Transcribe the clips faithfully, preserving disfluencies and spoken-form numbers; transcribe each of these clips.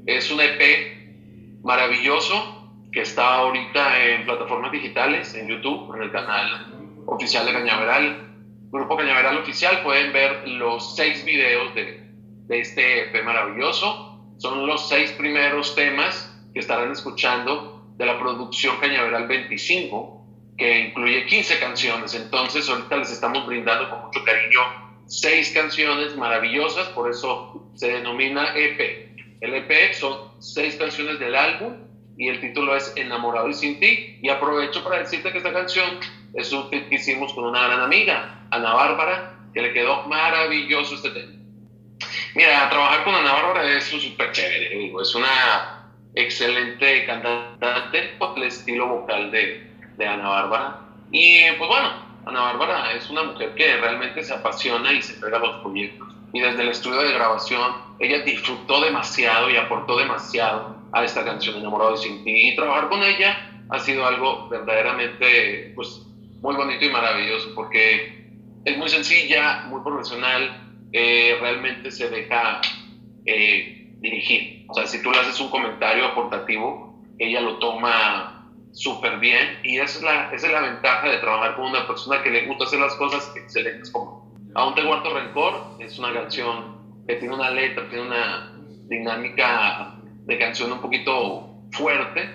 Es un E P maravilloso que está ahorita en plataformas digitales, en YouTube, en el canal oficial de Cañaveral, Grupo Cañaveral Oficial. Pueden ver los seis videos de, de este E P maravilloso. Son los seis primeros temas que estarán escuchando de la producción Cañaveral veinticinco, que incluye quince canciones. Entonces ahorita les estamos brindando con mucho cariño seis canciones maravillosas, por eso se denomina E P. El E P son seis canciones del álbum y el título es Enamorado y Sin Ti. Y aprovecho para decirte que esta canción es un que hicimos con una gran amiga, Ana Bárbara, que le quedó maravilloso este tema. Mira, trabajar con Ana Bárbara es súper chévere, digo, es una excelente cantante por el estilo vocal de, de Ana Bárbara. Y pues bueno, Ana Bárbara es una mujer que realmente se apasiona y se entrega a los proyectos. Y desde el estudio de grabación, ella disfrutó demasiado y aportó demasiado a esta canción Enamorado y Sin Ti. Y trabajar con ella ha sido algo verdaderamente, pues, muy bonito y maravilloso, porque es muy sencilla, muy profesional, eh, realmente se deja eh, dirigir. O sea, si tú le haces un comentario aportativo, ella lo toma súper bien, y esa es, la, esa es la ventaja de trabajar con una persona que le gusta hacer las cosas excelentes. Como Aún te guardo rencor, es una canción que tiene una letra, tiene una dinámica de canción un poquito fuerte,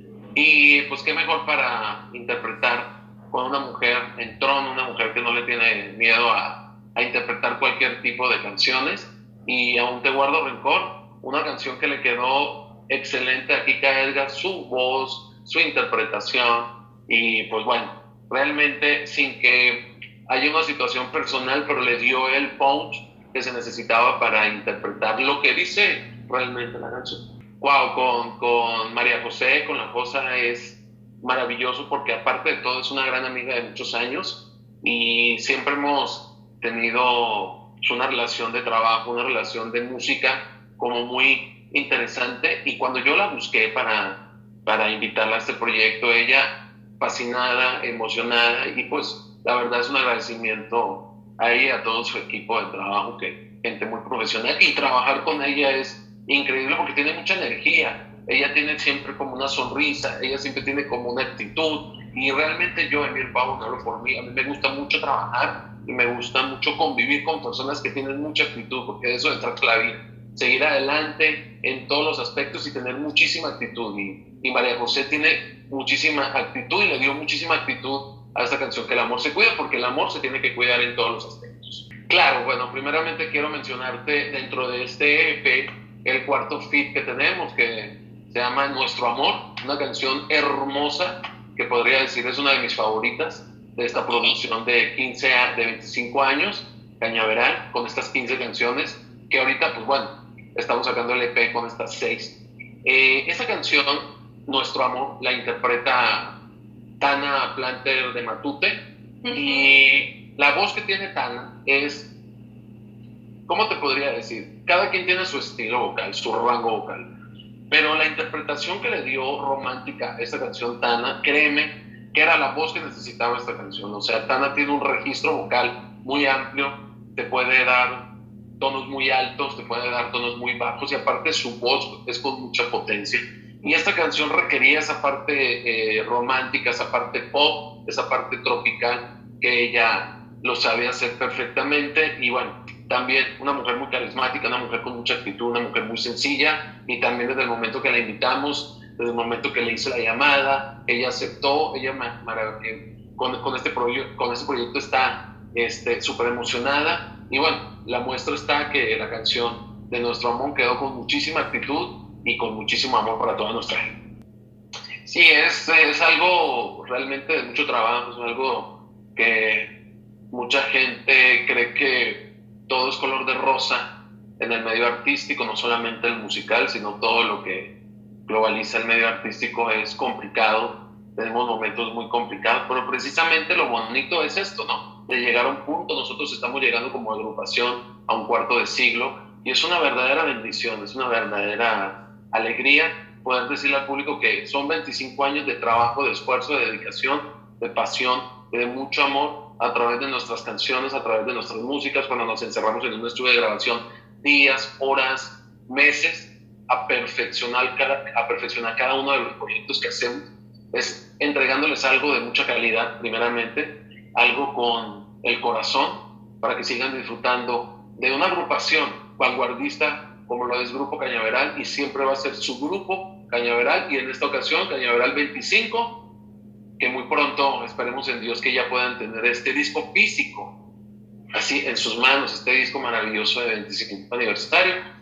y pues qué mejor para interpretar con una mujer en trono, una mujer que no le tiene miedo a, a interpretar cualquier tipo de canciones. Y Aún te guardo rencor, una canción que le quedó excelente a Kika Edgar, su voz, su interpretación, y pues bueno, realmente sin que haya una situación personal, pero le dio el punch que se necesitaba para interpretar lo que dice realmente la canción. Wow, con, con María José, con la Josa, es maravilloso porque aparte de todo es una gran amiga de muchos años, y siempre hemos tenido una relación de trabajo, una relación de música como muy interesante. Y cuando yo la busqué para, para invitarla a este proyecto, ella fascinada, emocionada, y pues la verdad es un agradecimiento a ella y a todo su equipo de trabajo, que gente muy profesional, y trabajar con ella es increíble porque tiene mucha energía. Ella tiene siempre como una sonrisa, ella siempre tiene como una actitud, y realmente yo, Emir Pau, no hablo por mí, a mí me gusta mucho trabajar y me gusta mucho convivir con personas que tienen mucha actitud, porque de eso se trata la vida, seguir adelante en todos los aspectos y tener muchísima actitud. Y, y María José tiene muchísima actitud y le dio muchísima actitud a esta canción, que el amor se cuida, porque el amor se tiene que cuidar en todos los aspectos. Claro, bueno, primeramente quiero mencionarte dentro de este E P el cuarto feat que tenemos, que se llama Nuestro Amor, una canción hermosa que podría decir es una de mis favoritas de esta producción de quince, de veinticinco años, Cañaveral, con estas quince canciones, que ahorita, pues bueno, estamos sacando el E P con estas seis. Eh, esta canción, Nuestro Amor, la interpreta Tana Planter de Matute, uh-huh. Y la voz que tiene Tana es, ¿cómo te podría decir? Cada quien tiene su estilo vocal, su rango vocal, pero la interpretación que le dio romántica a esta canción Tana, créeme que era la voz que necesitaba esta canción. O sea, Tana tiene un registro vocal muy amplio, te puede dar tonos muy altos, te puede dar tonos muy bajos, y aparte su voz es con mucha potencia. Y esta canción requería esa parte eh, romántica, esa parte pop, esa parte tropical, que ella lo sabe hacer perfectamente. Y bueno, también una mujer muy carismática, una mujer con mucha actitud, una mujer muy sencilla. Y también desde el momento que la invitamos, desde el momento que le hice la llamada, ella aceptó, ella con, con, este, proye- con este proyecto está súper este, emocionada. Y bueno, la muestra está que la canción de Nuestro Amor quedó con muchísima actitud y con muchísimo amor para toda nuestra gente. Sí, es, es algo realmente de mucho trabajo, es algo que mucha gente cree que todo es color de rosa en el medio artístico, no solamente el musical, sino todo lo que globaliza el medio artístico es complicado. Tenemos momentos muy complicados, pero precisamente lo bonito es esto, ¿no? De llegar a un punto, nosotros estamos llegando como agrupación a un cuarto de siglo, y es una verdadera bendición, es una verdadera alegría poder decirle al público que son veinticinco años de trabajo, de esfuerzo, de dedicación, de pasión, de mucho amor, a través de nuestras canciones, a través de nuestras músicas, cuando nos encerramos en un estudio de grabación días, horas, meses, a perfeccionar cada, a perfeccionar cada uno de los proyectos que hacemos, es entregándoles algo de mucha calidad, primeramente, algo con el corazón, para que sigan disfrutando de una agrupación vanguardista como lo es Grupo Cañaveral, y siempre va a ser su grupo Cañaveral, y en esta ocasión Cañaveral veinticinco, que muy pronto esperemos en Dios que ya puedan tener este disco físico así en sus manos, este disco maravilloso de veinticinco aniversario.